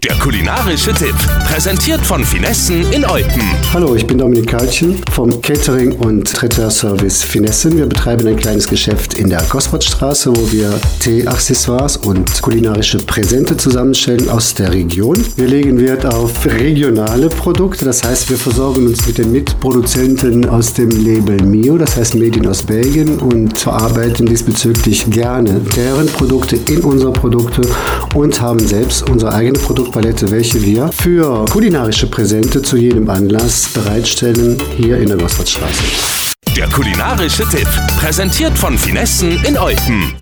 Der kulinarische Tipp, präsentiert von Finessen in Eupen. Hallo, ich bin Dominik Karlchen vom Catering- und Tritterservice Finessen. Wir betreiben ein kleines Geschäft in der Goswaldstraße, wo wir Tee-Accessoires und kulinarische Präsente zusammenstellen aus der Region. Wir legen Wert auf regionale Produkte, das heißt, wir versorgen uns mit den Mitproduzenten aus dem Label Mio, das heißt Made aus Belgien, und verarbeiten diesbezüglich gerne deren Produkte in unsere Produkte und haben selbst unsere eigene Produktpalette, welche wir für kulinarische Präsente zu jedem Anlass bereitstellen, hier in der Goswaldstraße. Der kulinarische Tipp, präsentiert von Finessen in Eupen.